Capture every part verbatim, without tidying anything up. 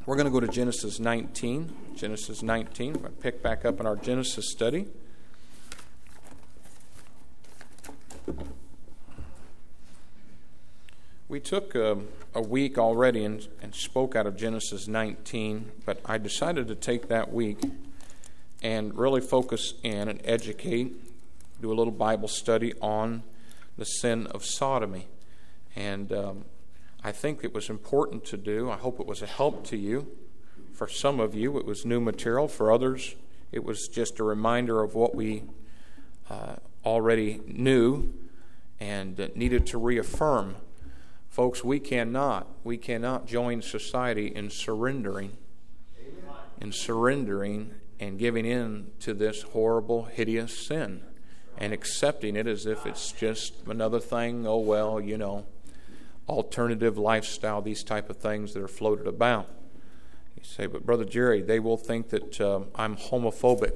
We're going to go to Genesis nineteen. Genesis nineteen. We're going to pick back up in our Genesis study. We took a, a week already and, and spoke out of Genesis nineteen, but I decided to take that week and really focus in and educate, do a little Bible study on the sin of sodomy. And um, I think it was important to do. I hope it was a help to you. For some of you, it was new material. For others, it was just a reminder of what we uh, already knew and uh, needed to reaffirm. Folks, we cannot, we cannot join society in surrendering, in surrendering and giving in to this horrible, hideous sin and accepting it as if it's just another thing, oh well, you know, alternative lifestyle, these type of things that are floated about. You say, but Brother Jerry, they will think that uh, I'm homophobic.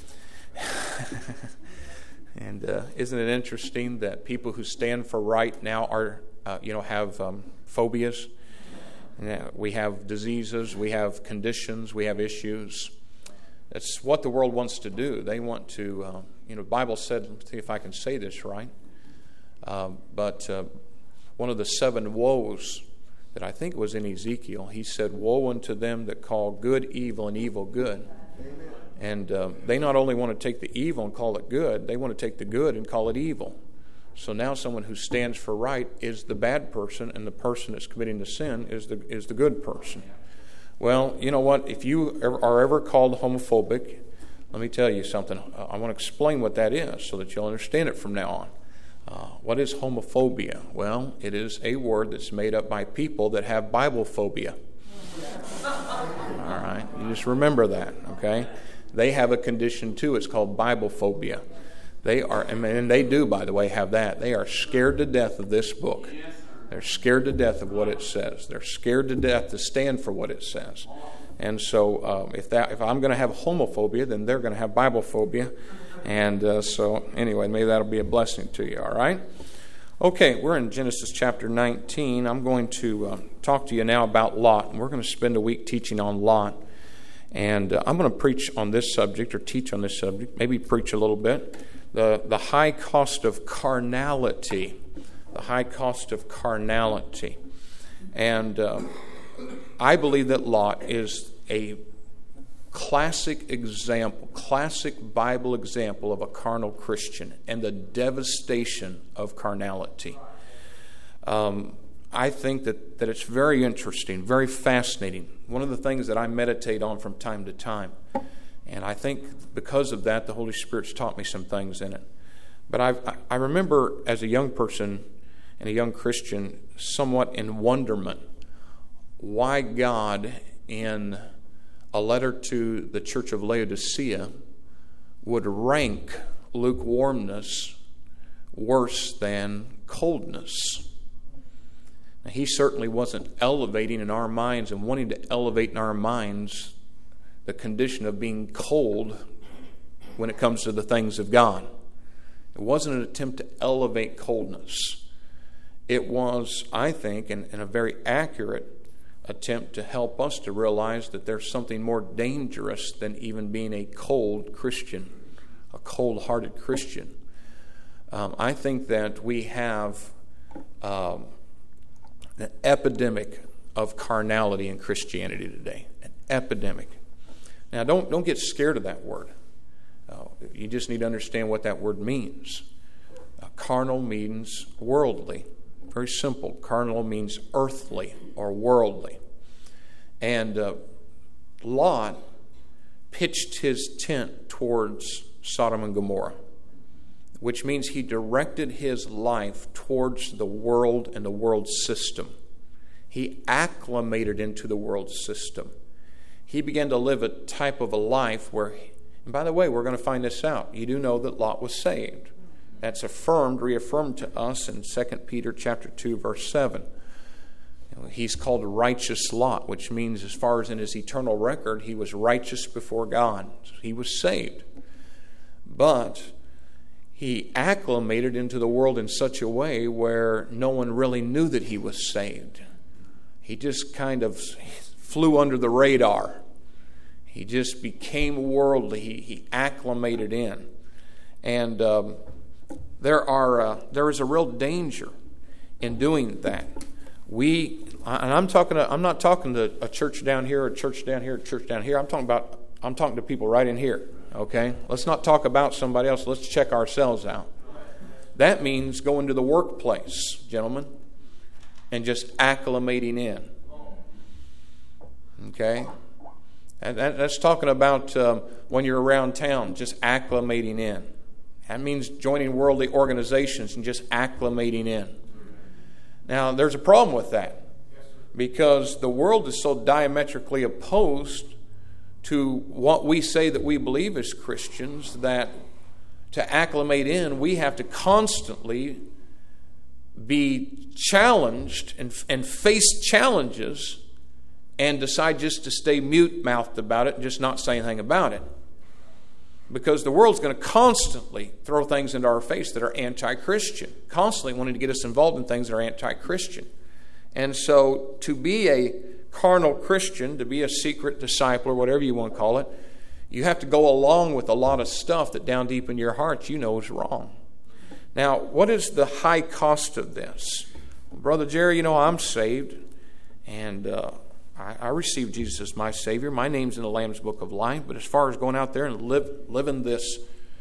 And uh, isn't it interesting that people who stand for right now are, uh, you know, have um, phobias? Yeah, we have diseases, we have conditions, we have issues. That's what the world wants to do. They want to, uh, you know, the Bible said, let's see if I can say this right, uh, but uh, one of the seven woes that I think was in Ezekiel, he said, woe unto them that call good evil and evil good. Amen. And uh, they not only want to take the evil and call it good, they want to take the good and call it evil. So now someone who stands for right is the bad person, and the person that's committing the sin is the is the good person. Well, you know what? If you are ever called homophobic, let me tell you something. I want to explain what that is so that you'll understand it from now on. Uh, what is homophobia? Well, it is a word that's made up by people that have Bible phobia. All right? You just remember that, okay? They have a condition too. It's called Bible phobia. They are, and they do, by the way, have that. They are scared to death of this book. They're scared to death of what it says. They're scared to death to stand for what it says. And so uh, if that, if I'm going to have homophobia, then they're going to have Bible phobia. And uh, so anyway, maybe that'll be a blessing to you, all right? Okay, we're in Genesis chapter nineteen. I'm going to uh, talk to you now about Lot. And we're going to spend a week teaching on Lot. And uh, I'm going to preach on this subject, or teach on this subject, maybe preach a little bit. The, the high cost of carnality. The high cost of carnality. And uh, I believe that Lot is a classic example, classic Bible example of a carnal Christian and the devastation of carnality. Um, I think that, that it's very interesting, very fascinating. One of the things that I meditate on from time to time. And I think because of that, the Holy Spirit's taught me some things in it. But I've, I remember as a young person and a young Christian, somewhat in wonderment, why God, in a letter to the church of Laodicea, would rank lukewarmness worse than coldness. Now, he certainly wasn't elevating in our minds and wanting to elevate in our minds the condition of being cold when it comes to the things of God. It wasn't an attempt to elevate coldness. It was, I think, and, and a very accurate attempt to help us to realize that there's something more dangerous than even being a cold Christian, a cold-hearted Christian. Um, I think that we have um, an epidemic of carnality in Christianity today, an epidemic. Now, don't don't get scared of that word. Uh, you just need to understand what that word means. Uh, carnal means worldly. Very simple. Carnal means earthly or worldly. And uh, Lot pitched his tent towards Sodom and Gomorrah, which means he directed his life towards the world and the world system. He acclimated into the world system. He began to live a type of a life where, and by the way, we're going to find this out. You do know that Lot was saved. That's affirmed, reaffirmed to us in Second Peter chapter two, verse seven. You know, he's called righteous Lot, which means as far as in his eternal record, he was righteous before God. He was saved. But he acclimated into the world in such a way where no one really knew that he was saved. He just kind of flew under the radar. He just became worldly. He, he acclimated in. And um, there are uh, there is a real danger in doing that. We and I'm talking to, I'm not talking to a church down here, a church down here, a church down here. I'm talking about I'm talking to people right in here. Okay? Let's not talk about somebody else. Let's check ourselves out. That means going to the workplace, gentlemen, and just acclimating in. Okay? And that, that's talking about um, when you're around town, just acclimating in. That means joining worldly organizations and just acclimating in. Now, there's a problem with that because the world is so diametrically opposed to what we say that we believe as Christians that to acclimate in, we have to constantly be challenged and, and face challenges and decide just to stay mute-mouthed about it and just not say anything about it. Because the world's going to constantly throw things into our face that are anti-Christian, constantly wanting to get us involved in things that are anti-Christian. And so to be a carnal Christian, to be a secret disciple or whatever you want to call it, you have to go along with a lot of stuff that down deep in your heart you know is wrong. Now, what is the high cost of this? Well, Brother Jerry, you know, I'm saved, and uh, I, I received Jesus as my Savior. My name's in the Lamb's Book of Life, but as far as going out there and live, living this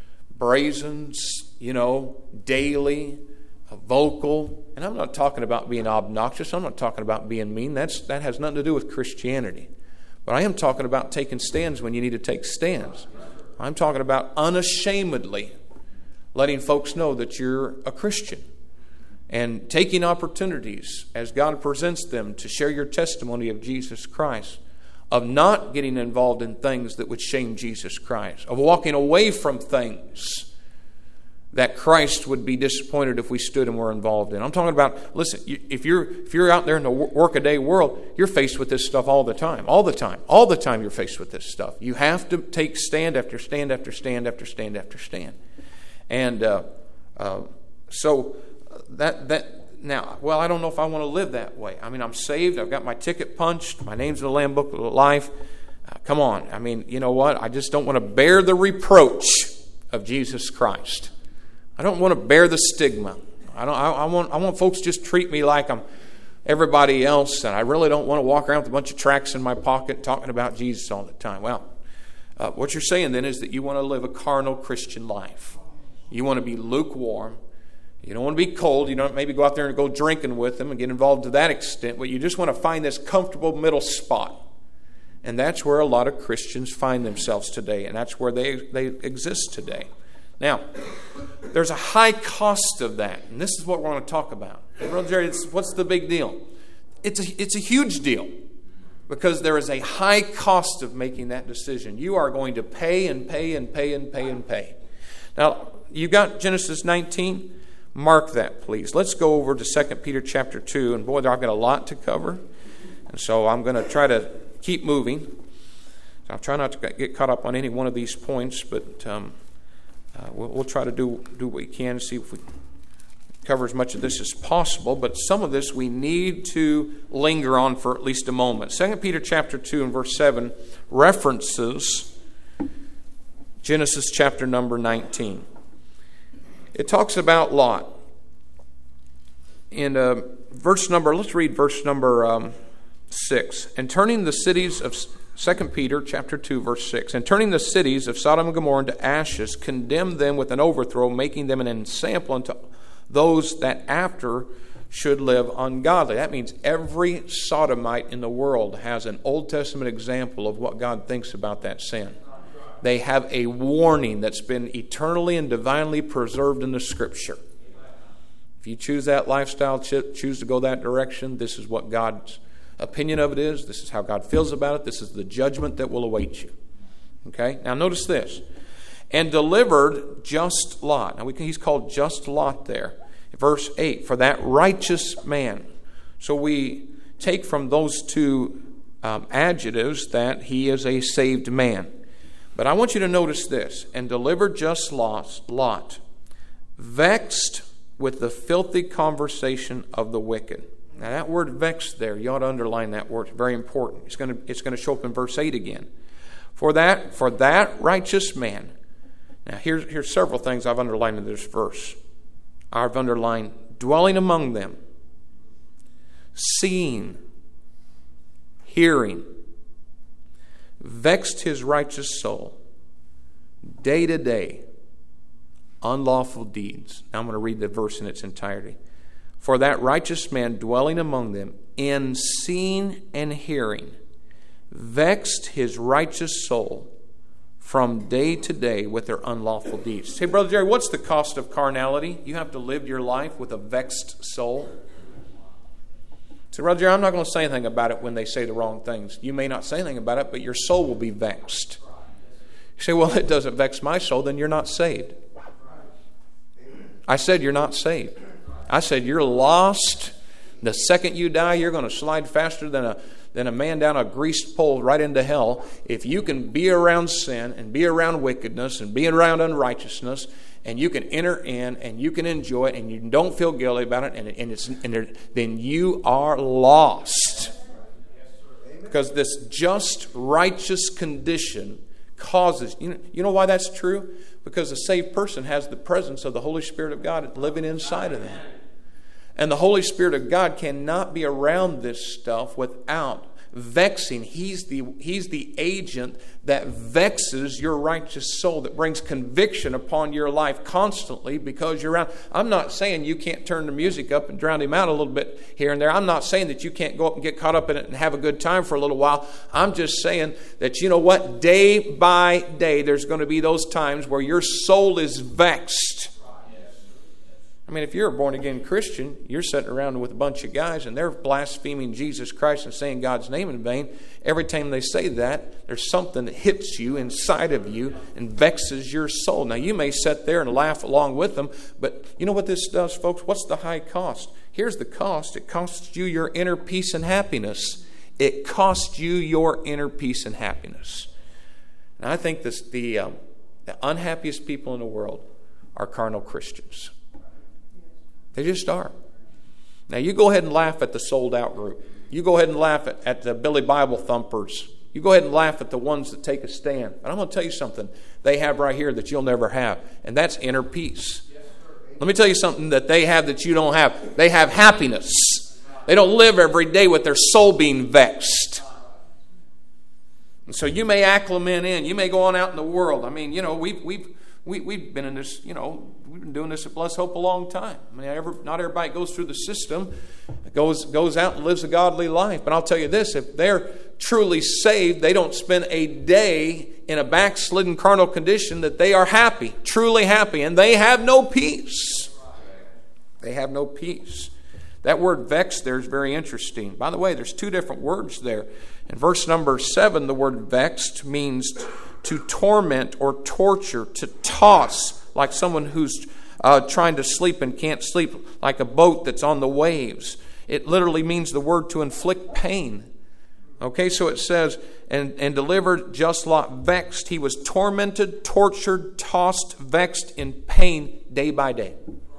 brazen, you know, daily, uh, vocal, and I'm not talking about being obnoxious, I'm not talking about being mean, That's that has nothing to do with Christianity. But I am talking about taking stands when you need to take stands. I'm talking about unashamedly letting folks know that you're a Christian and taking opportunities as God presents them to share your testimony of Jesus Christ, of not getting involved in things that would shame Jesus Christ, of walking away from things that Christ would be disappointed if we stood and were involved in. I'm talking about, listen, if you're if you're out there in the workaday world, you're faced with this stuff all the time. All the time. All the time you're faced with this stuff. You have to take stand after stand after stand after stand after stand. And uh, uh, so that that now, well, I don't know if I want to live that way. I mean, I'm saved. I've got my ticket punched. My name's in the Lamb Book of Life. Uh, come on. I mean, you know what? I just don't want to bear the reproach of Jesus Christ. I don't want to bear the stigma. I don't. I, I want. I want folks to just treat me like I'm everybody else, and I really don't want to walk around with a bunch of tracts in my pocket talking about Jesus all the time. Well, uh, what you're saying then is that you want to live a carnal Christian life. You want to be lukewarm. You don't want to be cold. You don't maybe go out there and go drinking with them and get involved to that extent. But you just want to find this comfortable middle spot, and that's where a lot of Christians find themselves today, and that's where they they exist today. Now, there's a high cost of that, and this is what we're going to talk about. Hey, Brother Jerry, it's, what's the big deal? It's a, it's a huge deal because there is a high cost of making that decision. You are going to pay and pay and pay and pay and pay. Now, you got Genesis nineteen? Mark that, please. Let's go over to Second Peter chapter two, and boy, I've got a lot to cover, and so I'm going to try to keep moving. I'll try not to get caught up on any one of these points, but... Um, Uh, we'll, we'll try to do, do what we can to see if we cover as much of this as possible. But some of this we need to linger on for at least a moment. Second Peter chapter two and verse seven references Genesis chapter number nineteen. It talks about Lot. In uh, verse number, let's read verse number um, six. And turning the cities of... Second Peter chapter two, verse six. And turning the cities of Sodom and Gomorrah into ashes, condemned them with an overthrow, making them an ensample unto those that after should live ungodly. That means every sodomite in the world has an Old Testament example of what God thinks about that sin. They have a warning that's been eternally and divinely preserved in the Scripture. If you choose that lifestyle, choose to go that direction, this is what God's opinion of it is. This is how God feels about it. This is the judgment that will await you. Okay? Now notice this. And delivered just Lot. Now we can, he's called just Lot there. Verse eight. For that righteous man. So we take from those two um, adjectives that he is a saved man. But I want you to notice this. And delivered just Lot, Lot, vexed with the filthy conversation of the wicked. Now that word vexed there, you ought to underline that word. It's very important. It's going to, it's going to show up in verse eight again. For that, for that righteous man. Now here's, here's several things I've underlined in this verse. I've underlined dwelling among them, seeing, hearing, vexed his righteous soul, day to day, unlawful deeds. Now I'm going to read the verse in its entirety. For that righteous man dwelling among them, in seeing and hearing, vexed his righteous soul from day to day with their unlawful deeds. Say, Brother Jerry, what's the cost of carnality? You have to live your life with a vexed soul. Say, Brother Jerry, I'm not going to say anything about it when they say the wrong things. You may not say anything about it, but your soul will be vexed. You say, well, it doesn't vex my soul, then you're not saved. I said you're not saved. I said you're lost. The second you die, you're going to slide faster than a than a man down a greased pole right into hell. If you can be around sin and be around wickedness and be around unrighteousness, and you can enter in and you can enjoy it and you don't feel guilty about it, and, and it's and then you are lost. Because this just righteous condition causes, you know, you know why that's true? Because a saved person has the presence of the Holy Spirit of God living inside of them. And the Holy Spirit of God cannot be around this stuff without vexing. He's the, he's the agent that vexes your righteous soul, that brings conviction upon your life constantly because you're around. I'm not saying you can't turn the music up and drown him out a little bit here and there. I'm not saying that you can't go up and get caught up in it and have a good time for a little while. I'm just saying that, you know what, day by day there's going to be those times where your soul is vexed. I mean, if you're a born-again Christian, you're sitting around with a bunch of guys and they're blaspheming Jesus Christ and saying God's name in vain. Every time they say that, there's something that hits you inside of you and vexes your soul. Now, you may sit there and laugh along with them, but you know what this does, folks? What's the high cost? Here's the cost. It costs you your inner peace and happiness. It costs you your inner peace and happiness. And I think this, the, um, the unhappiest people in the world are carnal Christians. They just are. Now, you go ahead and laugh at the sold out group. You go ahead and laugh at, at the Billy Bible thumpers. You go ahead and laugh at the ones that take a stand. But I'm going to tell you something they have right here that you'll never have, and that's inner peace. Let me tell you something that they have that you don't have. They have happiness. They don't live every day with their soul being vexed. And so you may acclimate in. You may go on out in the world. I mean, you know, we've we've we, we've been in this, you know, we've been doing this at Bless Hope a long time. I mean, every, not everybody goes through the system, goes goes out and lives a godly life. But I'll tell you this, if they're truly saved, they don't spend a day in a backslidden carnal condition that they are happy, truly happy, and they have no peace. They have no peace. That word vexed there is very interesting. By the way, there's two different words there. In verse number seven, the word vexed means to torment or torture, to toss, like someone who's uh, trying to sleep and can't sleep, like a boat that's on the waves. It literally means the word to inflict pain. Okay, so it says, and, and delivered just Lot vexed. He was tormented, tortured, tossed, vexed in pain day by day.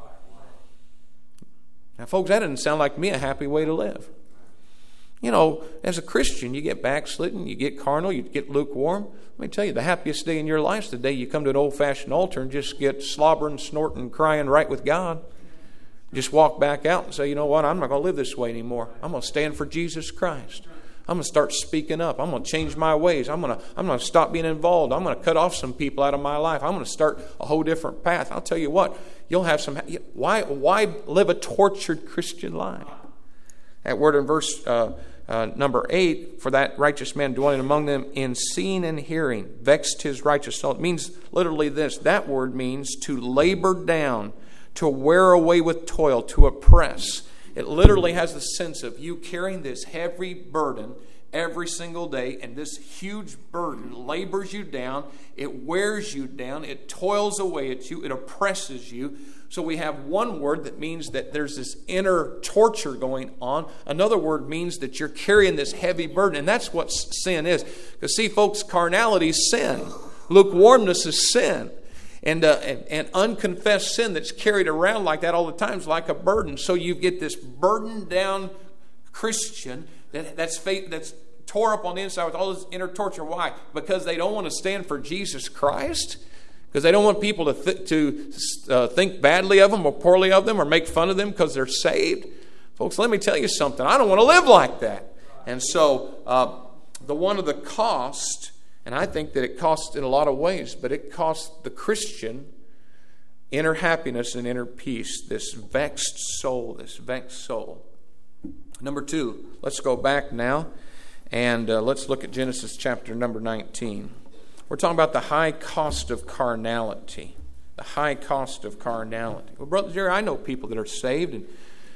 Now, folks, that doesn't sound like me a happy way to live. You know, as a Christian, you get backslidden, you get carnal, you get lukewarm. Let me tell you, the happiest day in your life is the day you come to an old-fashioned altar and just get slobbering, snorting, crying right with God. Just walk back out and say, you know what, I'm not going to live this way anymore. I'm going to stand for Jesus Christ. I'm going to start speaking up. I'm going to change my ways. I'm going to I'm going to stop being involved. I'm going to cut off some people out of my life. I'm going to start a whole different path. I'll tell you what, you'll have some... Why, why live a tortured Christian life? That word in verse uh, uh, number eight, for that righteous man dwelling among them in seeing and hearing, vexed his righteous soul. It means literally this. That word means to labor down, to wear away with toil, to oppress. It literally has the sense of you carrying this heavy burden every single day, and this huge burden labors you down, it wears you down, it toils away at you, it oppresses you. So we have one word that means that there's this inner torture going on. Another word means that you're carrying this heavy burden, and that's what sin is. Because see, folks, carnality is sin. Lukewarmness is sin. And, uh, and and unconfessed sin that's carried around like that all the time is like a burden. So you get this burdened down Christian that, that's faith, that's tore up on the inside with all this inner torture. Why? Because they don't want to stand for Jesus Christ? Because they don't want people to th- to uh, think badly of them or poorly of them or make fun of them because they're saved? Folks, let me tell you something. I don't want to live like that. And so uh, the one of the cost, and I think that it costs in a lot of ways, but it costs the Christian inner happiness and inner peace, this vexed soul, this vexed soul. Number two, let's go back now and uh, let's look at Genesis chapter number nineteen. We're talking about the high cost of carnality. The high cost of carnality. Well, Brother Jerry, I know people that are saved, and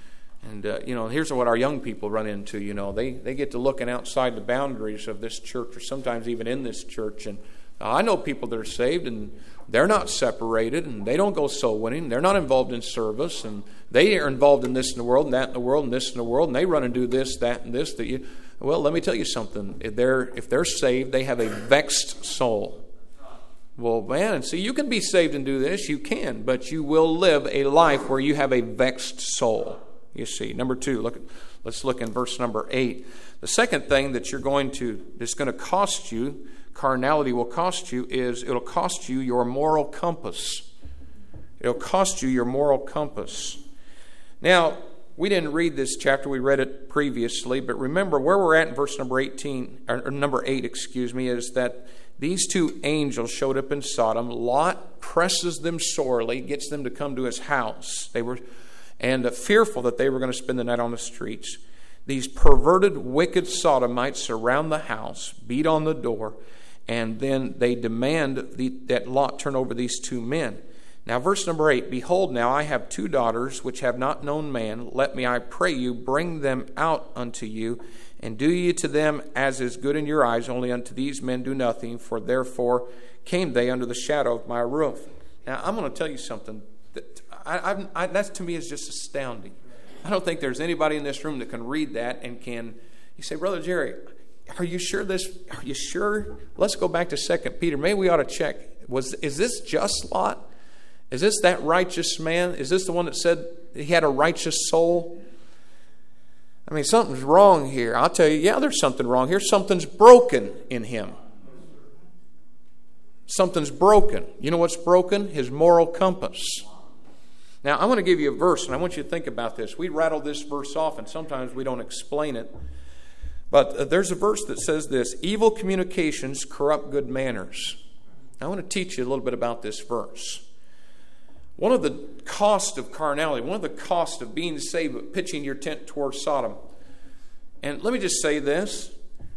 and uh, you know, here's what our young people run into. You know, they they get to looking outside the boundaries of this church, or sometimes even in this church, and uh, I know people that are saved, and they're not separated, and they don't go soul winning. They're not involved in service, and they are involved in this in the world, and that in the world, and this in the world, and they run and do this, that, and this. That you, well, let me tell you something. If they're if they're saved, they have a vexed soul. Well, man, see, you can be saved and do this. You can, but you will live a life where you have a vexed soul. You see, number two. Look, let's look in verse number eight. The second thing that you're going to that's going to cost you. Carnality will cost you is it'll cost you your moral compass. It'll cost you your moral compass. Now, we didn't read this chapter, we read it previously, but remember where we're at in verse number eighteen, or number eight, excuse me, is that these two angels showed up in Sodom. Lot presses them sorely, gets them to come to his house. They were and uh, fearful that they were going to spend the night on the streets. These perverted, wicked Sodomites surround the house, beat on the door, and then they demand the, that Lot turn over these two men. Now, verse number eight, Behold, now I have two daughters which have not known man. Let me, I pray you, bring them out unto you, and do ye to them as is good in your eyes. Only unto these men do nothing, for therefore came they under the shadow of my roof. Now, I'm going to tell you something. That I, I, I, that to me is just astounding. I don't think there's anybody in this room that can read that and can, you say, Brother Jerry, are you sure this, are you sure? Let's go back to Second Peter. Maybe we ought to check. Was Is this just Lot? Is this that righteous man? Is this the one that said he had a righteous soul? I mean, something's wrong here. I'll tell you, yeah, there's something wrong here. Something's broken in him. Something's broken. You know what's broken? His moral compass. Now, I want to give you a verse, and I want you to think about this. We rattle this verse off, and sometimes we don't explain it. But uh, there's a verse that says this, Evil communications corrupt good manners. I want to teach you a little bit about this verse. One of the cost of carnality, one of the cost of being saved, pitching your tent towards Sodom. And let me just say this.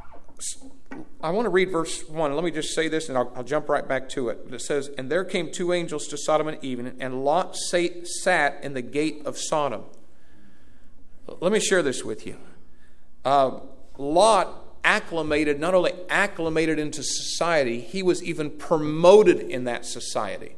I want to read verse one. Let me just say this, and I'll, I'll jump right back to it. It says, And there came two angels to Sodom and evening, and Lot sat, sat in the gate of Sodom. Let me share this with you. Uh, Lot acclimated, not only acclimated into society, he was even promoted in that society.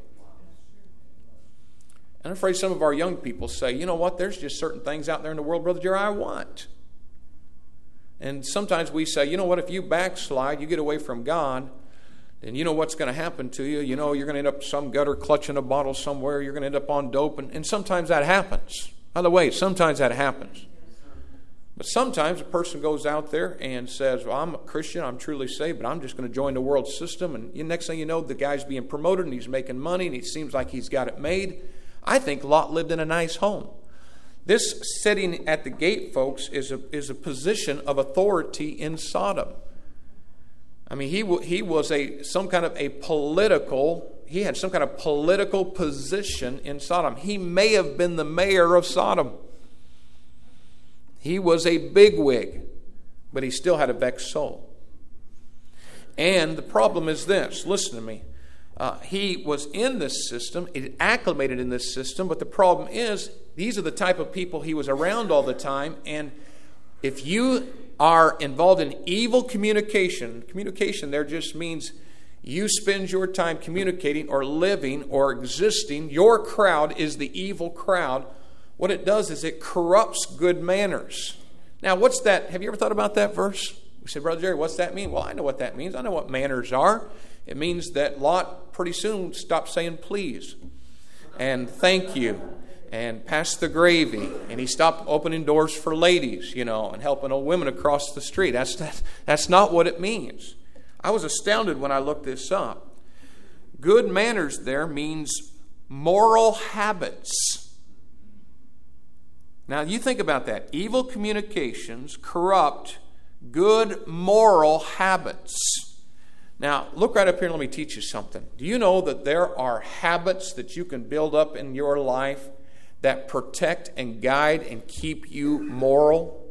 I'm afraid some of our young people say, you know what, there's just certain things out there in the world, Brother Jerry, I want. And sometimes we say, you know what, if you backslide, you get away from God, then you know what's going to happen to you. You know, you're going to end up some gutter clutching a bottle somewhere. You're going to end up on dope. And, and sometimes that happens. By the way, sometimes that happens. But sometimes a person goes out there and says, well, I'm a Christian, I'm truly saved, but I'm just going to join the world system. And the next thing you know, the guy's being promoted and he's making money and it seems like he's got it made. I think Lot lived in a nice home. This sitting at the gate, folks, is a, is a position of authority in Sodom. I mean, he he was a some kind of a political, he had some kind of political position in Sodom. He may have been the mayor of Sodom. He was a bigwig, but he still had a vexed soul. And the problem is this, listen to me. Uh, he was in this system, he acclimated in this system, but the problem is, these are the type of people he was around all the time, and if you are involved in evil communication, communication there just means you spend your time communicating or living or existing, your crowd is the evil crowd. What it does is it corrupts good manners. Now, what's that? Have you ever thought about that verse? We said, Brother Jerry, what's that mean? Well, I know what that means. I know what manners are. It means that Lot pretty soon stopped saying please and thank you and pass the gravy, and he stopped opening doors for ladies, you know, and helping old women across the street. That's, that's, that's not what it means. I was astounded when I looked this up. Good manners there means moral habits. Now, you think about that. Evil communications corrupt good moral habits. Now, look right up here and let me teach you something. Do you know that there are habits that you can build up in your life that protect and guide and keep you moral?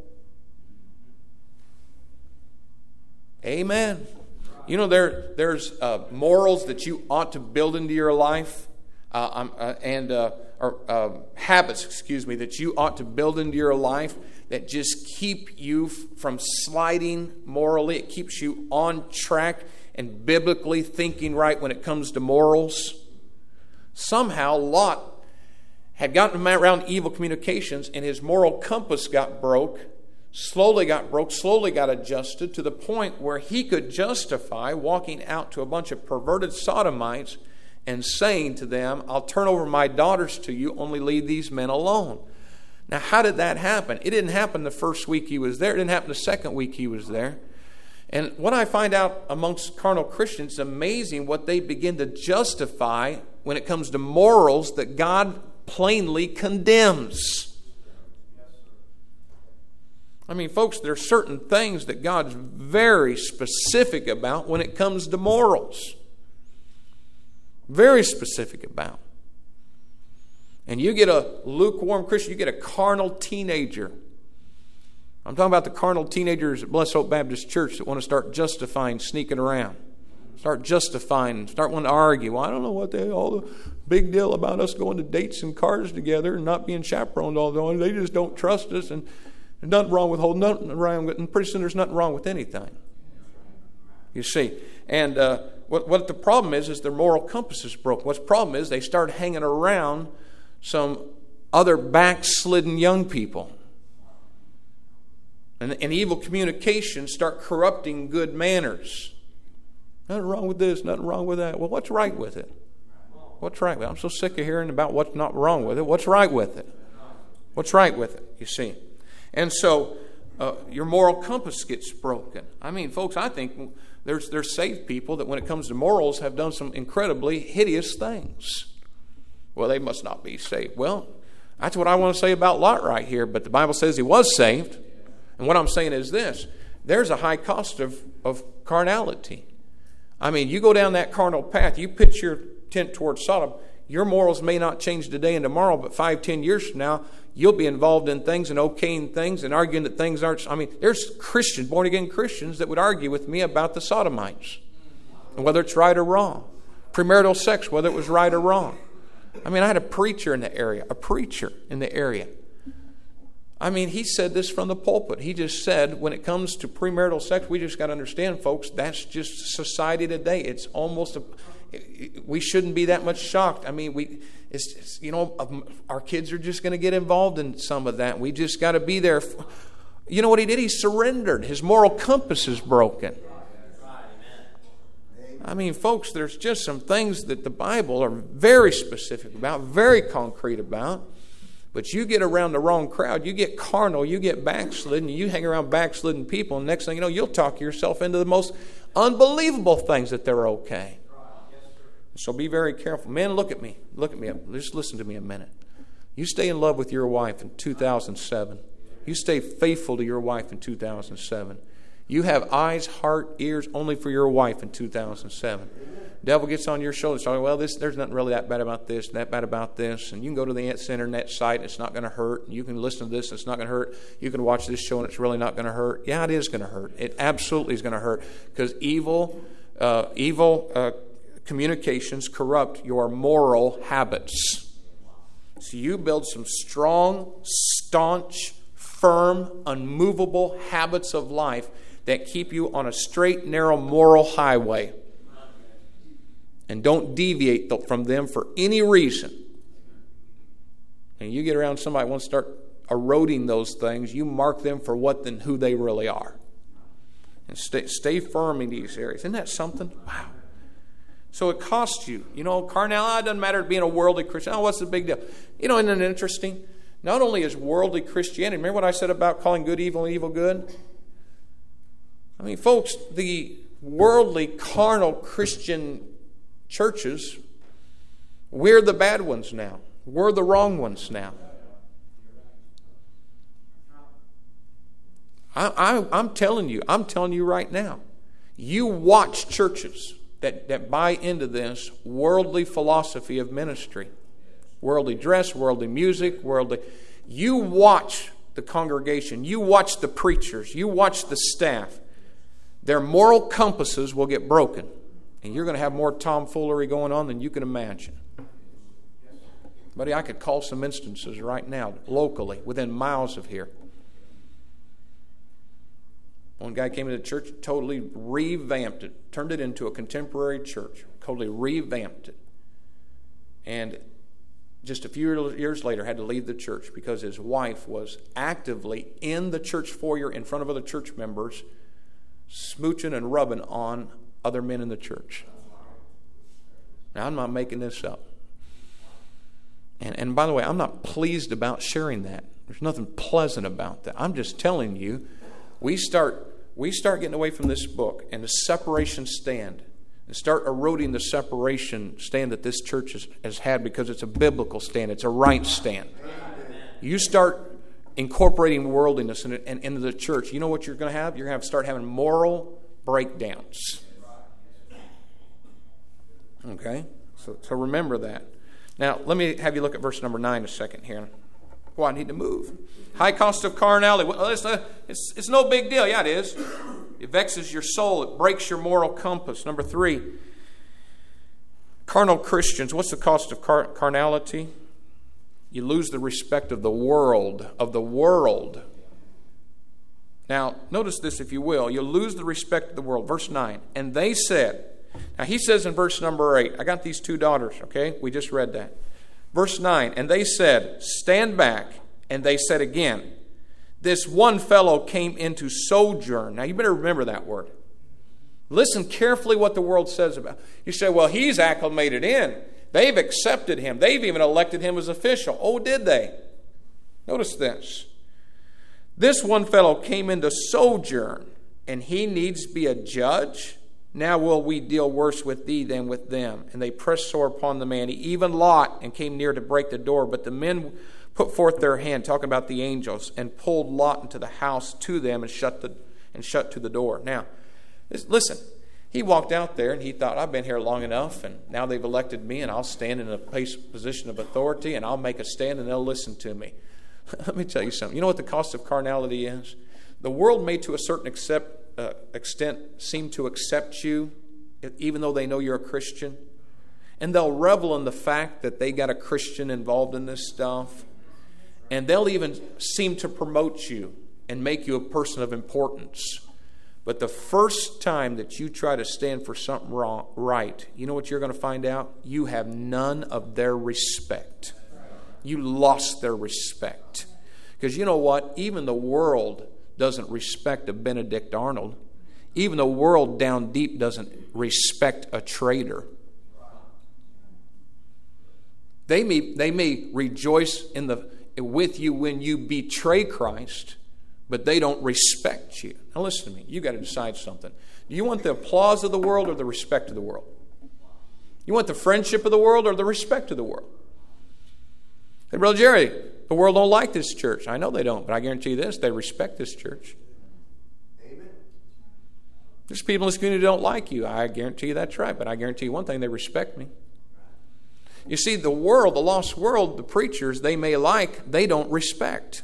Amen. You know, there there's uh, morals that you ought to build into your life, uh, um, uh, and uh, or uh, habits, excuse me, that you ought to build into your life that just keep you f- from sliding morally. It keeps you on track and biblically thinking right when it comes to morals. Somehow Lot had gotten around evil communications, and his moral compass got broke, slowly got broke, slowly got adjusted to the point where he could justify walking out to a bunch of perverted sodomites and saying to them, I'll turn over my daughters to you, only leave these men alone. Now, how did that happen? It didn't happen the first week he was there. It didn't happen the second week he was there. And what I find out amongst carnal Christians, it's amazing what they begin to justify when it comes to morals that God plainly condemns. I mean, folks, there are certain things that God's very specific about when it comes to morals. Very specific about. And you get a lukewarm Christian, you get a carnal teenager. I'm talking about the carnal teenagers at Blessed Hope Baptist Church that want to start justifying sneaking around. Start justifying, start wanting to argue. Well, I don't know what they, all the big deal about us going to dates and cars together and not being chaperoned all the time. They just don't trust us, and there's nothing wrong with holding nothing wrong with, and pretty soon there's nothing wrong with anything. You see. And uh, what, what the problem is, is their moral compass is broken. What's the problem is they start hanging around some other backslidden young people. And, and evil communications start corrupting good manners. Nothing wrong with this, nothing wrong with that. Well, what's right with it? What's right with it? I'm so sick of hearing about what's not wrong with it. What's right with it? What's right with it, you see? And so uh, your moral compass gets broken. I mean, folks, I think there's, there's saved people that when it comes to morals have done some incredibly hideous things. Well, they must not be saved. Well, that's what I want to say about Lot right here. But the Bible says he was saved. And what I'm saying is this. There's a high cost of, of carnality. I mean, you go down that carnal path, you pitch your tent towards Sodom, your morals may not change today and tomorrow, but five, ten years from now, you'll be involved in things and okaying things and arguing that things aren't... I mean, there's Christians, born-again Christians, that would argue with me about the Sodomites and whether it's right or wrong. Premarital sex, whether it was right or wrong. I mean, I had a preacher in the area, a preacher in the area. I mean, he said this from the pulpit. He just said, when it comes to premarital sex, we just got to understand, folks, that's just society today. It's almost a... We shouldn't be that much shocked. I mean, we, it's, it's you know, our kids are just going to get involved in some of that. We just got to be there. You know what he did? He surrendered. His moral compass is broken. I mean, folks, there's just some things that the Bible are very specific about, very concrete about. But you get around the wrong crowd, you get carnal, you get backslidden, you hang around backslidden people, and next thing you know, you'll talk yourself into the most unbelievable things that they're okay. So be very careful. Men, look at me. Look at me. Just listen to me a minute. You stay in love with your wife in two thousand seven. You stay faithful to your wife in two thousand seven. You have eyes, heart, ears only for your wife in two thousand seven. Devil gets on your shoulder, saying, well, this, there's nothing really that bad about this, that bad about this. And you can go to the internet site, and it's not going to hurt. And you can listen to this, and it's not going to hurt. You can watch this show, and it's really not going to hurt. Yeah, it is going to hurt. It absolutely is going to hurt. Because evil, uh, evil uh, communications corrupt your moral habits. So you build some strong, staunch, firm, unmovable habits of life that keep you on a straight, narrow, moral highway. And don't deviate from them for any reason. And you get around somebody who wants to start eroding those things, you mark them for what and who they really are. And stay, stay firm in these areas. Isn't that something? Wow. So it costs you. You know, carnality, it doesn't matter being a worldly Christian. Oh, what's the big deal? You know, isn't it interesting? Not only is worldly Christianity, remember what I said about calling good evil and evil good? I mean, folks, the worldly, carnal Christian churches, we're the bad ones now. We're the wrong ones now. I, I, I'm telling you, I'm telling you right now, you watch churches that, that buy into this worldly philosophy of ministry. Worldly dress, worldly music, worldly... You watch the congregation, you watch the preachers, you watch the staff. Their moral compasses will get broken. And you're going to have more tomfoolery going on than you can imagine. Buddy, I could call some instances right now, locally, within miles of here. One guy came into the church, totally revamped it, turned it into a contemporary church, totally revamped it. And just a few years later had to leave the church because his wife was actively in the church foyer in front of other church members, smooching and rubbing on other men in the church. Now, I'm not making this up. And, and by the way, I'm not pleased about sharing that. There's nothing pleasant about that. I'm just telling you, we start we start getting away from this book and the separation stand and start eroding the separation stand that this church has, has had because it's a biblical stand. It's a right stand. You start incorporating worldliness in, in, into the church. You know what you're going to have? You're going to have to start having moral breakdowns. Okay? So, so remember that. Now, let me have you look at verse number nine a second here. Well, I need to move. High cost of carnality. Well, it's, a, it's, it's no big deal. Yeah, it is. It vexes your soul. It breaks your moral compass. Number three, carnal Christians. What's the cost of car- carnality? You lose the respect of the world. Of the world. Now, notice this if you will. You lose the respect of the world. Verse nine. And they said... Now, he says in verse number eight, I got these two daughters, okay? We just read that. Verse nine, and they said, stand back. And they said again, this one fellow came into sojourn. Now, you better remember that word. Listen carefully what the world says about. You say, well, he's acclimated in. They've accepted him. They've even elected him as official. Oh, did they? Notice this. This one fellow came into sojourn, and he needs to be a judge. Now will we deal worse with thee than with them. And they pressed sore upon the man, even Lot, and came near to break the door. But the men put forth their hand, talking about the angels, and pulled Lot into the house to them and shut the and shut to the door. Now, listen, he walked out there and he thought, I've been here long enough, and now they've elected me, and I'll stand in a position of authority, and I'll make a stand, and they'll listen to me. Let me tell you something. You know what the cost of carnality is? The world may, to a certain accept. Uh, extent seem to accept you even though they know you're a Christian, and they'll revel in the fact that they got a Christian involved in this stuff, and they'll even seem to promote you and make you a person of importance. But the first time that you try to stand for something wrong, right, you know what you're going to find out? You have none of their respect. You lost their respect. Because you know what? Even the world doesn't respect a Benedict Arnold. Even the world down deep doesn't respect a traitor. They may, they may rejoice in the with you when you betray Christ, but they don't respect you. Now listen to me. You've got to decide something. Do you want the applause of the world or the respect of the world? You want the friendship of the world or the respect of the world? Hey, Brother Jerry, the world don't like this church. I know they don't, but I guarantee you this, they respect this church. Amen. There's people in this community who don't like you. I guarantee you that's right, but I guarantee you one thing, they respect me. You see, the world, the lost world, the preachers they may like, they don't respect.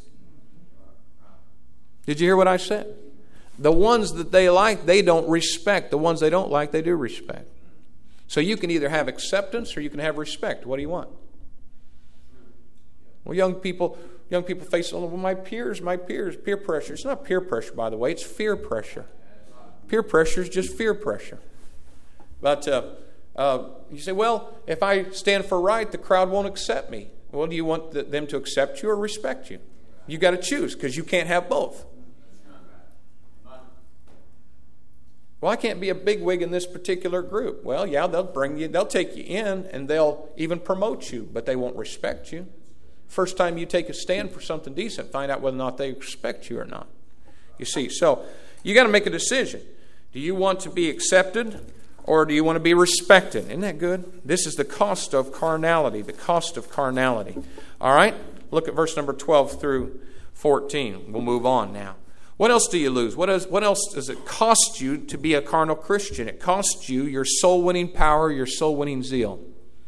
Did you hear what I said? The ones that they like, they don't respect. The ones they don't like, they do respect. So you can either have acceptance or you can have respect. What do you want? Well, young people, young people face, oh, well, my peers, my peers, peer pressure. It's not peer pressure, by the way. It's fear pressure. Peer pressure is just fear pressure. But uh, uh, you say, well, if I stand for right, the crowd won't accept me. Well, do you want the, them to accept you or respect you? You got to choose because you can't have both. Well, I can't be a bigwig in this particular group. Well, yeah, they'll bring you, they'll take you in, and they'll even promote you, but they won't respect you. First time you take a stand for something decent, find out whether or not they respect you or not. You see, so you got to make a decision. Do you want to be accepted, or do you want to be respected? Isn't that good? This is the cost of carnality, the cost of carnality. All right? Look at verse number twelve through fourteen. We'll move on now. What else do you lose? What, is, what else does it cost you to be a carnal Christian? It costs you your soul-winning power, your soul-winning zeal.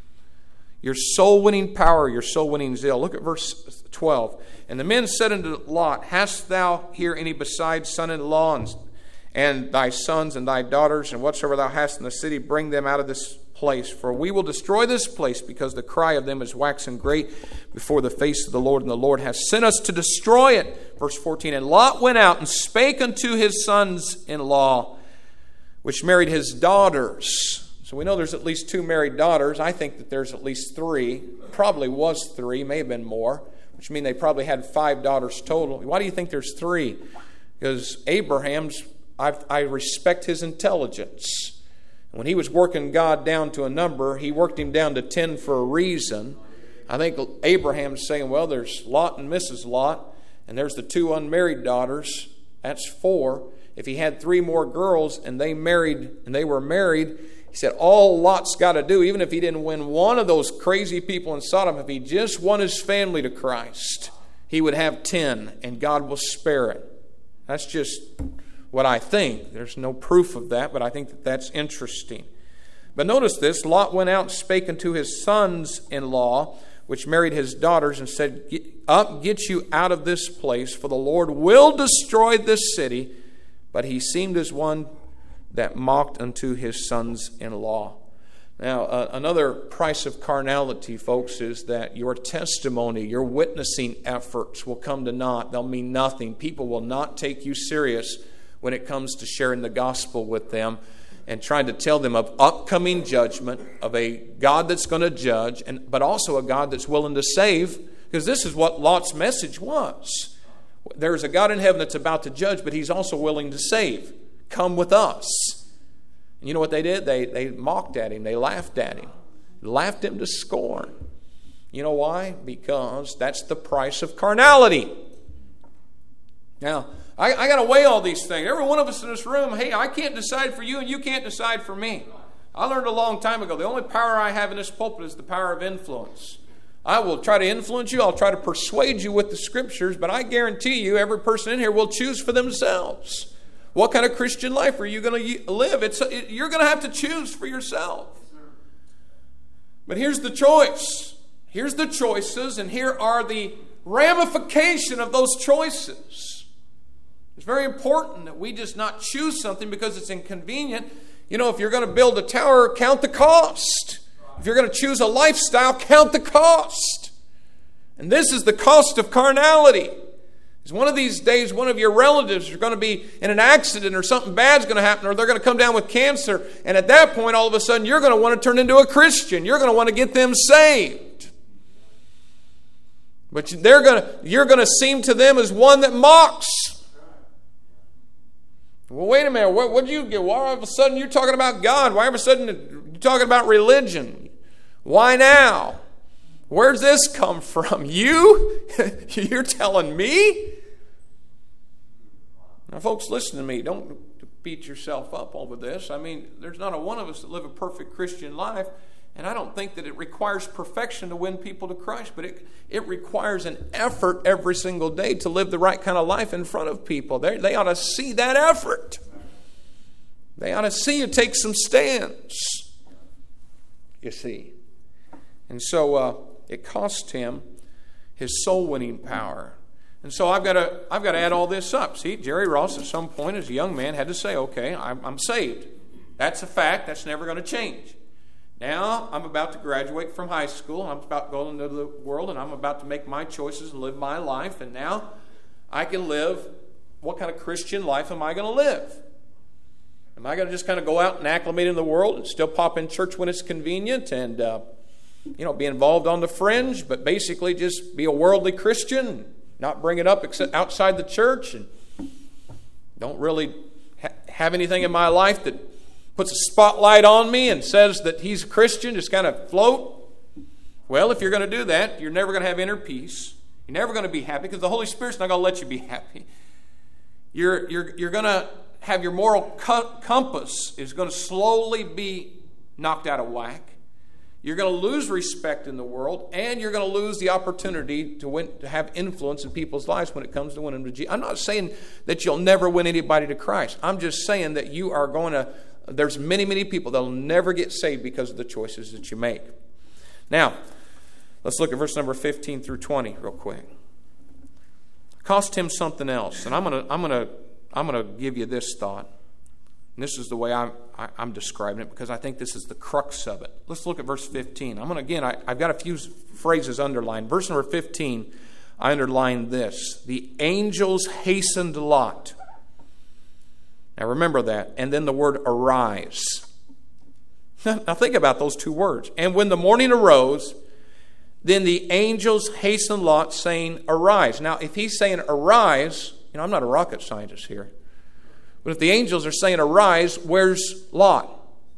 Your soul-winning power, your soul-winning zeal. Look at verse twelve. And the men said unto Lot, Hast thou here any besides son-in-law and, and thy sons and thy daughters, and whatsoever thou hast in the city, bring them out of this place, for we will destroy this place, because the cry of them is waxen great before the face of the Lord, and the Lord has sent us to destroy it. Verse fourteen, And Lot went out and spake unto his sons-in-law, which married his daughters. So we know there's at least two married daughters. I think that there's at least three. Probably was three, may have been more, which means they probably had five daughters total. Why do you think there's three? Because Abraham's, I, I respect his intelligence. When he was working God down to a number, he worked him down to ten for a reason. I think Abraham's saying, well, there's Lot and Missus Lot, and there's the two unmarried daughters. That's four. If he had three more girls and they married and they were married, he said all Lot's got to do, even if he didn't win one of those crazy people in Sodom, if he just won his family to Christ, he would have ten, and God will spare it. That's just what I think. There's no proof of that, but I think that that's interesting. But notice this, Lot went out and spake unto his sons-in-law, which married his daughters, and said, Up, get you out of this place, for the Lord will destroy this city. But he seemed as one that mocked unto his sons-in-law. Now, uh, another price of carnality, folks, is that your testimony, your witnessing efforts will come to naught. They'll mean nothing. People will not take you serious when it comes to sharing the gospel with them and trying to tell them of upcoming judgment, of a God that's going to judge, and but also a God that's willing to save, because this is what Lot's message was. There's a God in heaven that's about to judge, but he's also willing to save. Come with us. And you know what they did? They, they mocked at him. They laughed at him. Laughed him to scorn. You know why? Because that's the price of carnality. Now, I, I got to weigh all these things. Every one of us in this room, hey, I can't decide for you and you can't decide for me. I learned a long time ago, the only power I have in this pulpit is the power of influence. I will try to influence you. I'll try to persuade you with the Scriptures, but I guarantee you every person in here will choose for themselves. What kind of Christian life are you going to live? It's, it, you're going to have to choose for yourself. But here's the choice. Here's the choices, and here are the ramification of those choices. It's very important that we just not choose something because it's inconvenient. You know, if you're going to build a tower, count the cost. If you're going to choose a lifestyle, count the cost. And this is the cost of carnality. Because one of these days, one of your relatives is going to be in an accident, or something bad's going to happen, or they're going to come down with cancer. And at that point, all of a sudden, you're going to want to turn into a Christian. You're going to want to get them saved. But they're going to, you're going to seem to them as one that mocks. Well, wait a minute. What did you get? Why all of a sudden you're talking about God? Why all of a sudden you're talking about religion? Why now? Where's this come from? You? You're telling me? Now, folks, listen to me. Don't beat yourself up over this. I mean, there's not a one of us that live a perfect Christian life. And I don't think that it requires perfection to win people to Christ, but it, it requires an effort every single day to live the right kind of life in front of people. They, they ought to see that effort. They ought to see you take some stands, you see. And so uh, it cost him his soul-winning power. And so I've got to I've got to add all this up. See, Jerry Ross at some point as a young man had to say, okay, I'm, I'm saved. That's a fact. That's never going to change. Now, I'm about to graduate from high school. I'm about to go into the world, and I'm about to make my choices and live my life. And now I can live. What kind of Christian life am I going to live? Am I going to just kind of go out and acclimate in the world and still pop in church when it's convenient and, uh, you know, be involved on the fringe, but basically just be a worldly Christian, not bring it up except outside the church, and don't really ha- have anything in my life that puts a spotlight on me and says that he's a Christian, just kind of float. Well, if you're going to do that, you're never going to have inner peace. You're never going to be happy because the Holy Spirit's not going to let you be happy. You're, you're, you're going to have your moral co- compass is going to slowly be knocked out of whack. You're going to lose respect in the world, and you're going to lose the opportunity to win, to have influence in people's lives when it comes to winning to Jesus. I'm not saying that you'll never win anybody to Christ. I'm just saying that you are going to, there's many, many people that will never get saved because of the choices that you make. Now, let's look at verse number fifteen through twenty real quick. Cost him something else. And I'm going to I'm going to I'm going to give you this thought. And this is the way I'm, I, I'm describing it because I think this is the crux of it. Let's look at verse fifteen. I'm going to, again, I, I've got a few phrases underlined. Verse number fifteen, I underlined this. The angels hastened Lot. Now remember that. And then the word arise. Now think about those two words. And when the morning arose, then the angels hastened Lot, saying, arise. Now, if he's saying arise, you know, I'm not a rocket scientist here. But if the angels are saying arise, where's Lot?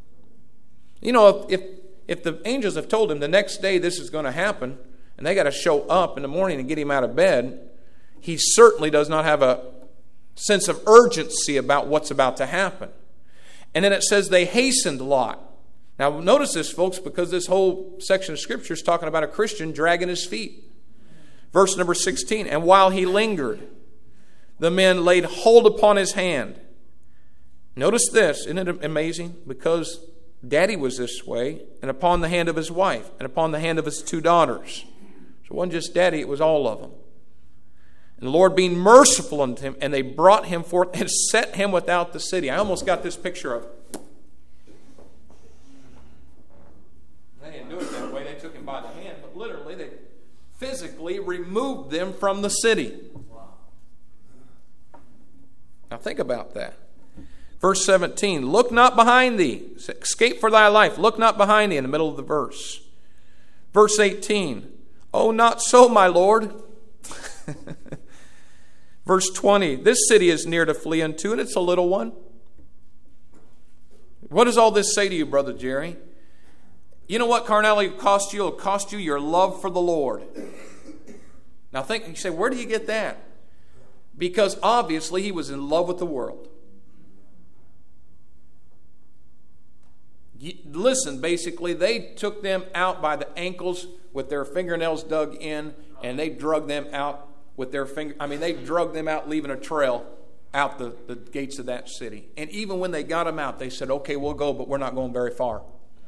You know, if, if, if the angels have told him the next day this is going to happen, and they got to show up in the morning and get him out of bed, he certainly does not have a sense of urgency about what's about to happen. And then it says they hastened Lot. Now, notice this, folks, because this whole section of Scripture is talking about a Christian dragging his feet. Verse number sixteen, and while he lingered, the men laid hold upon his hand. Notice this, isn't it amazing? Because Daddy was this way, and upon the hand of his wife, and upon the hand of his two daughters. So it wasn't just Daddy, it was all of them. And the Lord being merciful unto him, and they brought him forth and set him without the city. I almost got this picture of They didn't do it that way. They took him by the hand, but literally they physically removed them from the city. Now think about that. Verse seventeen, look not behind thee. Escape for thy life. Look not behind thee in the middle of the verse. Verse eighteen, oh, not so, my Lord. Verse twenty, this city is near to flee unto, and it's a little one. What does all this say to you, Brother Jerry? You know what carnality will cost you? It will cost you your love for the Lord. Now think, you say, where do you get that? Because obviously he was in love with the world. Listen, basically, they took them out by the ankles with their fingernails dug in, and they drug them out with their finger. I mean, they drug them out, leaving a trail out the, the gates of that city. And even when they got them out, they said, okay, we'll go, but we're not going very far.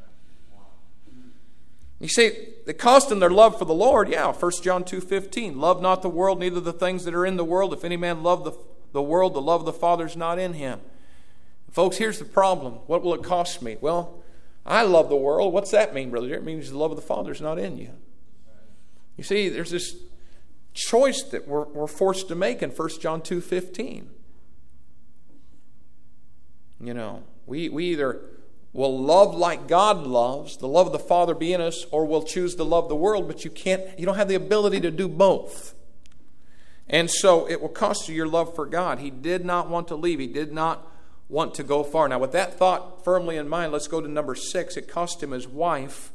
You see, it cost them their love for the Lord. Yeah, First John two fifteen. Love not the world, neither the things that are in the world. If any man love the, the world, the love of the Father is not in him. Folks, here's the problem. What will it cost me? Well, I love the world. What's that mean, brother? It means the love of the Father is not in you. You see, there's this choice that we're, we're forced to make in First John two fifteen. You know, we, we either will love like God loves, the love of the Father be in us, or we'll choose to love the world, but you can't, you don't have the ability to do both. And so it will cost you your love for God. He did not want to leave. He did not want to go far. Now, with that thought firmly in mind, let's go to number six. It cost him his wife.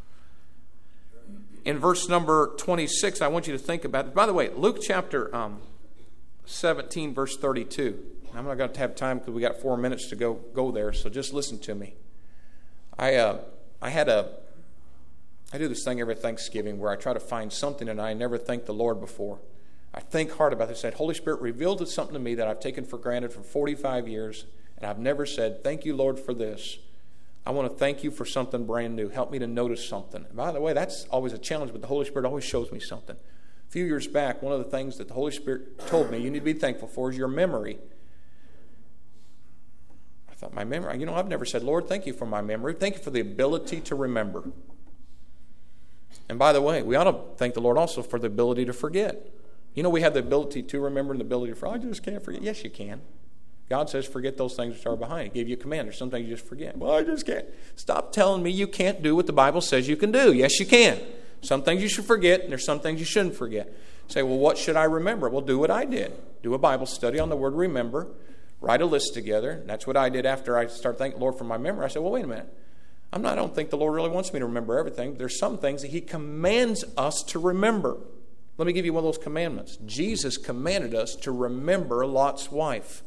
In verse number twenty-six, I want you to think about it. By the way, Luke chapter um, seventeen, verse thirty-two. I'm not going to have time because we got four minutes to go go there, so just listen to me. I uh, I had a I do this thing every Thanksgiving where I try to find something that I never thanked the Lord before. I think hard about this. I said, Holy Spirit, revealed something to me that I've taken for granted for forty-five years, and I've never said, thank you, Lord, for this. I want to thank you for something brand new. Help me to notice something. And by the way, that's always a challenge, but the Holy Spirit always shows me something. A few years back, one of the things that the Holy Spirit told me you need to be thankful for is your memory. I thought, my memory? You know, I've never said, Lord, thank you for my memory. Thank you for the ability to remember. And by the way, we ought to thank the Lord also for the ability to forget. You know, we have the ability to remember and the ability to forget. I just can't forget. Yes, you can. God says, forget those things which are behind. He gave you a command. There's some things you just forget. Well, I just can't. Stop telling me you can't do what the Bible says you can do. Yes, you can. Some things you should forget, and there's some things you shouldn't forget. Say, well, what should I remember? Well, do what I did. Do a Bible study on the word remember. write a list together. And that's what I did after I started thanking the Lord for my memory. I said, well, wait a minute. I'm not, I don't think the Lord really wants me to remember everything. There's some things that He commands us to remember. Let me give you one of those commandments. Jesus commanded us to remember Lot's wife.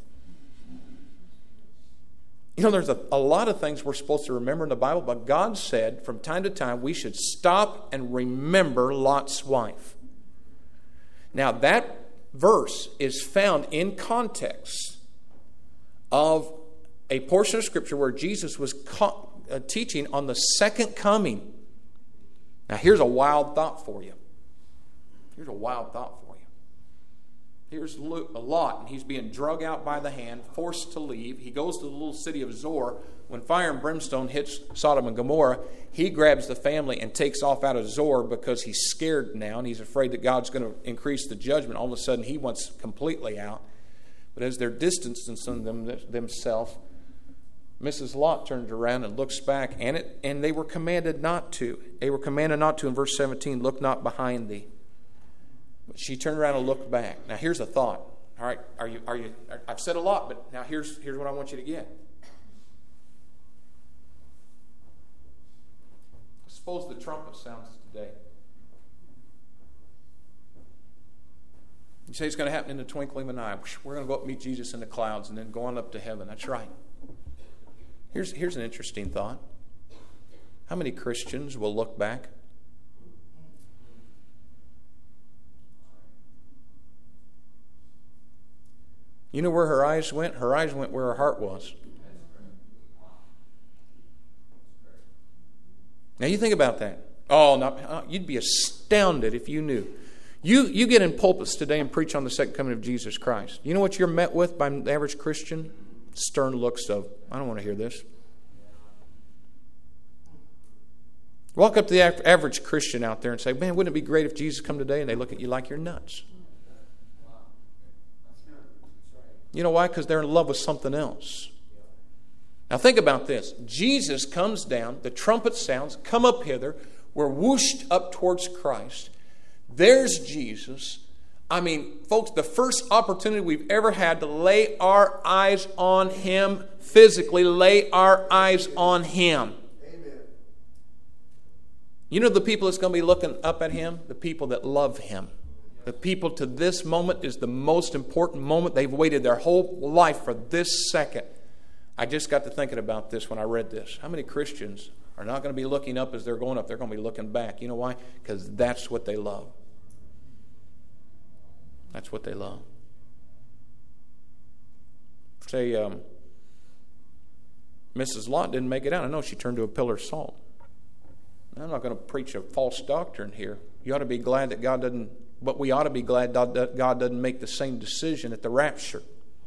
You know, there's a, a lot of things we're supposed to remember in the Bible, but God said from time to time we should stop and remember Lot's wife. Now, that verse is found in context of a portion of Scripture where Jesus was co- uh, teaching on the second coming. Now, here's a wild thought for you. Here's a wild thought for you. Here's Lot, and he's being drug out by the hand, forced to leave. He goes to the little city of Zoar. When fire and brimstone hits Sodom and Gomorrah, he grabs the family and takes off out of Zoar because he's scared now, and he's afraid that God's going to increase the judgment. All of a sudden, he wants completely out. But as they're distancing them, themselves, Missus Lot turns around and looks back, and it and they were commanded not to. They were commanded not to in verse seventeen, look not behind thee. But she turned around and looked back. Now here's a thought. All right, are you are you I've said a lot, but now here's here's what I want you to get. Suppose the trumpet sounds today. You say it's going to happen in the twinkling of an eye. We're going to go up and meet Jesus in the clouds and then go on up to heaven. That's right. Here's, here's an interesting thought. How many Christians will look back? You know where her eyes went? Her eyes went where her heart was. Now you think about that. Oh, no, you'd be astounded if you knew. You you get in pulpits today and preach on the second coming of Jesus Christ. You know what you're met with by the average Christian? Stern looks of, I don't want to hear this. Walk up to the average Christian out there and say, man, wouldn't it be great if Jesus come today? And they look at you like you're nuts. You know why? Because they're in love with something else. Now think about this. Jesus comes down, the trumpet sounds, come up hither, we're whooshed up towards Christ. There's Jesus. I mean, folks, the first opportunity we've ever had to lay our eyes on Him, physically lay our eyes on Him. Amen. You know the people that's going to be looking up at Him? The people that love Him. The people to this moment is the most important moment. They've waited their whole life for this second. I just got to thinking about this when I read this. How many Christians are not going to be looking up as they're going up? They're going to be looking back. You know why? Because that's what they love. That's what they love. Say, um, Missus Lot didn't make it out. I know she turned to a pillar of salt. I'm not going to preach a false doctrine here. You ought to be glad that God doesn't, but we ought to be glad that God doesn't make the same decision at the rapture.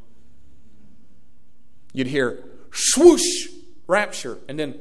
You'd hear swoosh, rapture, and then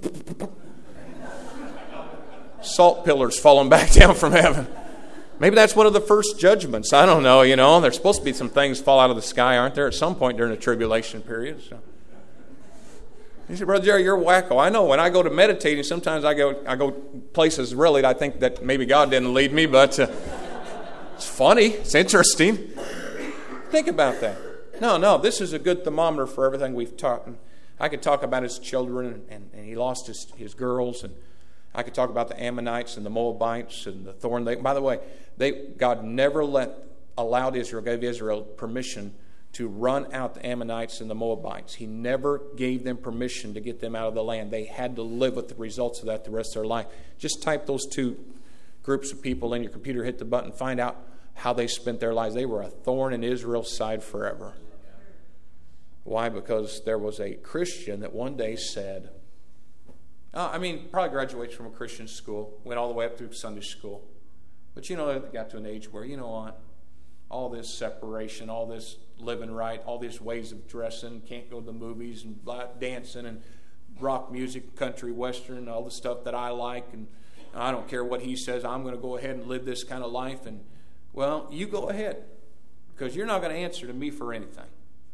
salt pillars falling back down from heaven. Maybe that's one of the first judgments. I don't know, you know. There's supposed to be some things fall out of the sky, aren't there, at some point during the tribulation period. So. You say, Brother Jerry, you're wacko. I know when I go to meditating, sometimes I go I go places really I think that maybe God didn't lead me, but uh, it's funny. It's interesting. Think about that. No, no, this is a good thermometer for everything we've taught. And I could talk about his children, and, and, and he lost his, his girls, and I could talk about the Ammonites and the Moabites and the thorn. They, by the way, they God never let allowed Israel, gave Israel permission to run out the Ammonites and the Moabites. He never gave them permission to get them out of the land. They had to live with the results of that the rest of their life. Just type those two groups of people in your computer, hit the button, find out how they spent their lives. They were a thorn in Israel's side forever. Why? Because there was a Christian that one day said, uh, I mean, probably graduates from a Christian school, went all the way up through Sunday school. But, you know, they got to an age where, you know what, all this separation, all this living right, all these ways of dressing, can't go to the movies and dancing and rock music, country, western, all the stuff that I like, and I don't care what he says, I'm going to go ahead and live this kind of life. And, well, you go ahead, because you're not going to answer to me for anything.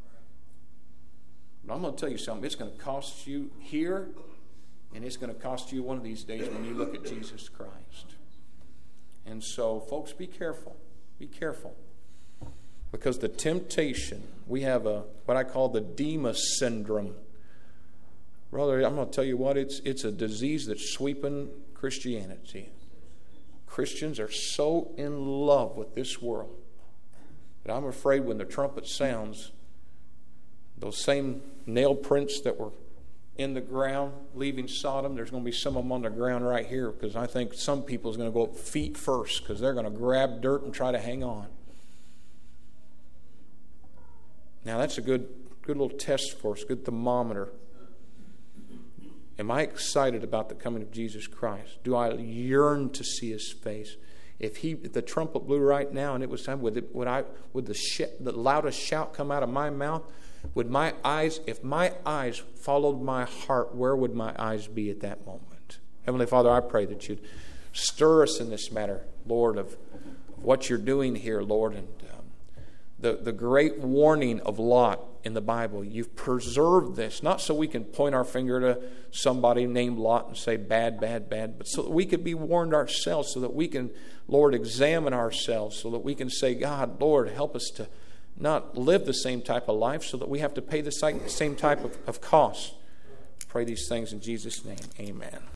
But I'm going to tell you something. It's going to cost you here, and it's going to cost you one of these days when you look at Jesus Christ. And so, folks, be careful. Be careful. Because the temptation, we have a what I call the Demas syndrome. Brother, I'm going to tell you what, it's it's a disease that's sweeping Christianity. Christians are so in love with this world that I'm afraid when the trumpet sounds, those same nail prints that were in the ground leaving Sodom, there's going to be some of them on the ground right here, because I think some people is going to go up feet first because they're going to grab dirt and try to hang on. Now that's a good good little test for us, good thermometer. Am I excited about the coming of Jesus Christ? Do I yearn to see His face? If he, if the trumpet blew right now and it was time, would, it, would I, would the, sh- the loudest shout come out of my mouth? Would my eyes, if my eyes followed my heart, where would my eyes be at that moment? Heavenly Father, I pray that You'd stir us in this matter, Lord, of, of what You're doing here, Lord, and um, the, the great warning of Lot in the Bible. You've preserved this, not so we can point our finger to somebody named Lot and say bad, bad, bad, but so that we could be warned ourselves, so that we can, Lord, examine ourselves, so that we can say, God, Lord, help us to not live the same type of life so that we have to pay the same type of, of cost. Pray these things in Jesus' name. Amen.